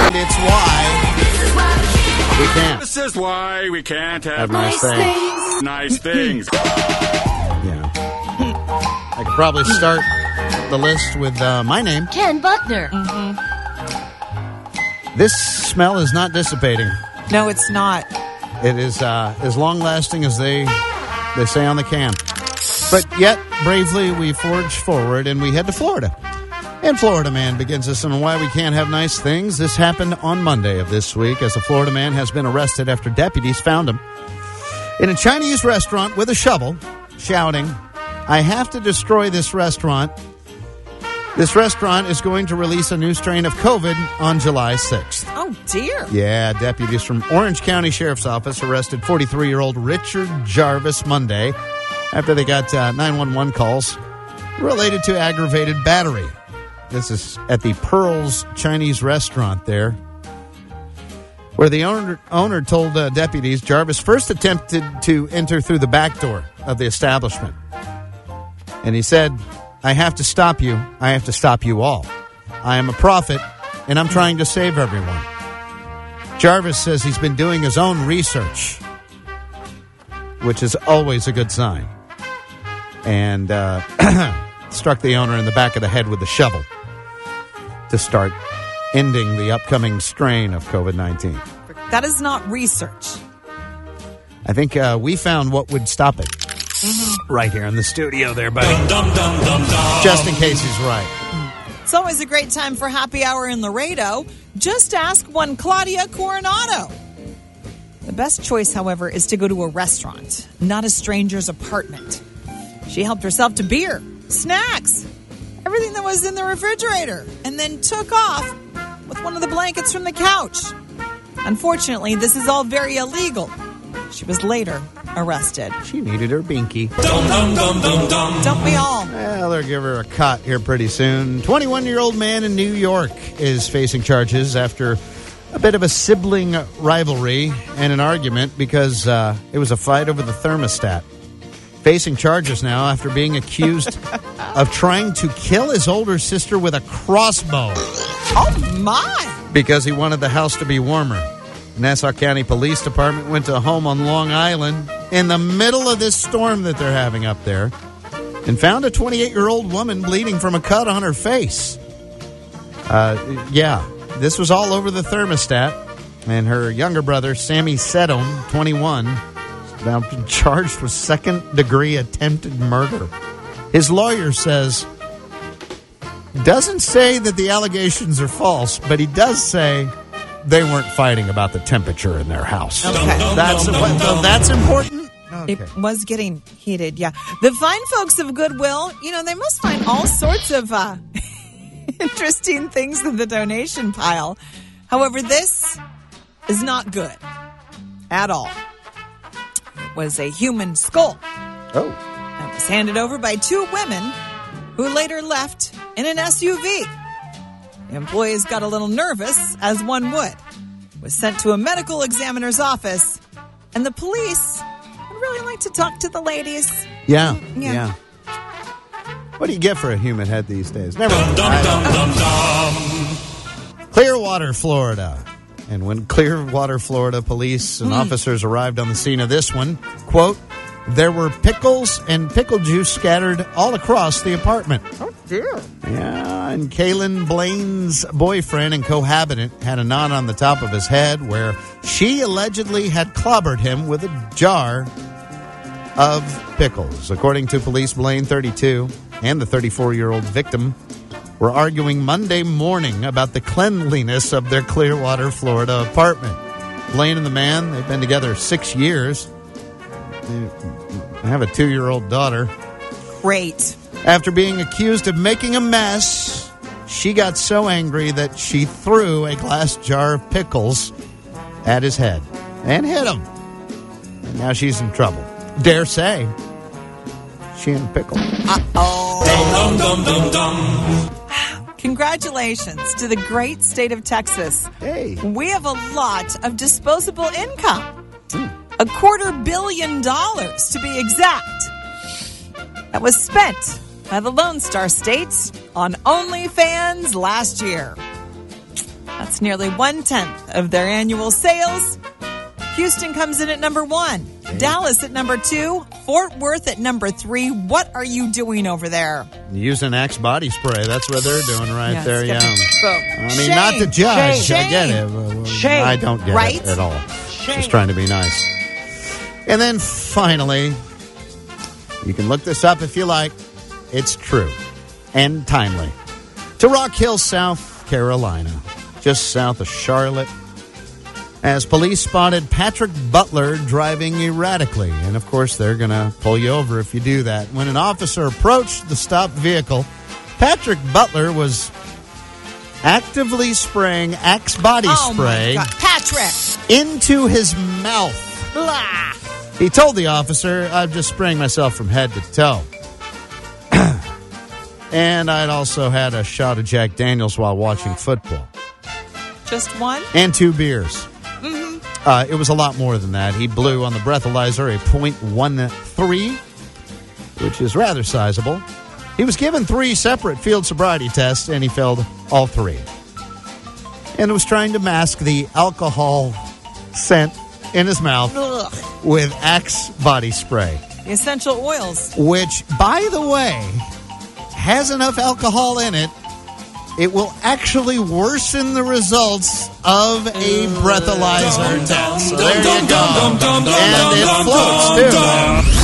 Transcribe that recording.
And it's why we can't. This is why we can't have nice things. Nice things. Yeah. I could probably start the list with my name. Ken Buckner. This smell is not dissipating. No, it's not. It is as long-lasting as they say on the can. But yet, bravely, we forge forward and we head to Florida. And Florida Man begins us on why we can't have nice things. This happened on Monday of this week as a Florida man has been arrested after deputies found him in a Chinese restaurant with a shovel, shouting, "I have to destroy this restaurant. This restaurant is going to release a new strain of COVID on July 6th. Oh, dear. Yeah, deputies from Orange County Sheriff's Office arrested 43-year-old Richard Jarvis Monday after they got 911 calls related to aggravated battery. This is at the Pearls Chinese restaurant there, where the owner told deputies Jarvis first attempted to enter through the back door of the establishment. And he said, "I have to stop you. I have to stop you all. I am a prophet, and I'm trying to save everyone." Jarvis says he's been doing his own research, which is always a good sign, and struck the owner in the back of the head with a shovel to start ending the upcoming strain of COVID-19. That is not research. I think we found what would stop it. Right here in the studio there, buddy. Just in case he's right. It's always a great time for happy hour in Laredo. Just ask one Claudia Coronado. The best choice, however, is to go to a restaurant, not a stranger's apartment. She helped herself to beer, snacks, everything that was in the refrigerator, and then took off with one of the blankets from the couch. Unfortunately, this is all very illegal. She was later arrested. She needed her binky. Don't we all? Well, they'll give her a cut here pretty soon. 21-year-old man in New York is facing charges after a bit of a sibling rivalry and an argument because it was a fight over the thermostat. Facing charges now after being accused of trying to kill his older sister with a crossbow. Oh, my! Because he wanted the house to be warmer. Nassau County Police Department went to a home on Long Island in the middle of this storm that they're having up there and found a 28-year-old woman bleeding from a cut on her face. This was all over the thermostat. And her younger brother, Sammy Sedum, 21, is now been charged with second-degree attempted murder. His lawyer doesn't say that the allegations are false, but he does say they weren't fighting about the temperature in their house. Okay. That's important? Okay. It was getting heated, yeah. The fine folks of Goodwill, they must find all sorts of interesting things in the donation pile. However, this is not good at all. It was a human skull. Oh. It was handed over by two women who later left in an SUV. The employees got a little nervous, as one would. Was sent to a medical examiner's office, and the police would really like to talk to the ladies. Yeah. What do you get for a human head these days? Never mind. Clearwater, Florida. And when Clearwater, Florida police and officers arrived on the scene of this one, quote, "There were pickles and pickle juice scattered all across the apartment." Oh, dear. Yeah, and Kaylin Blaine's boyfriend and cohabitant had a knot on the top of his head where she allegedly had clobbered him with a jar of pickles. According to police, Blaine, 32, and the 34-year-old victim were arguing Monday morning about the cleanliness of their Clearwater, Florida apartment. Blaine and the man, they've been together 6 years. They have a 2-year-old daughter. Great. After being accused of making a mess, she got so angry that she threw a glass jar of pickles at his head and hit him. And now she's in trouble. Dare say, she and pickle. Congratulations to the great state of Texas. Hey. We have a lot of disposable income. $250 million to be exact. That was spent by the Lone Star State on OnlyFans last year. That's nearly 1/10 of their annual sales. Houston comes in at number 1. Dallas at number 2. Fort Worth at number 3. What are you doing over there? Using Axe body spray. That's what they're doing right there. Yeah. I mean, not to judge. Shame. I get it. Shame. I don't get Right? it at all. Shame. Just trying to be nice. And then finally, you can look this up if you like. It's true and timely. To Rock Hill, South Carolina, just south of Charlotte, as police spotted Patrick Butler driving erratically. And, of course, they're going to pull you over if you do that. When an officer approached the stopped vehicle, Patrick Butler was actively spraying Axe body spray Patrick! into his mouth. Blah. He told the officer, "I'm just spraying myself from head to toe." And I'd also had a shot of Jack Daniels while watching football. Just one? And 2 beers. It was a lot more than that. He blew on the breathalyzer a .13, which is rather sizable. He was given 3 separate field sobriety tests, and he failed all 3. And was trying to mask the alcohol scent in his mouth Ugh. with Axe body spray, The essential oils. which, by the way, has enough alcohol in it, it will actually worsen the results of a breathalyzer test. So there you go. And it floats, too.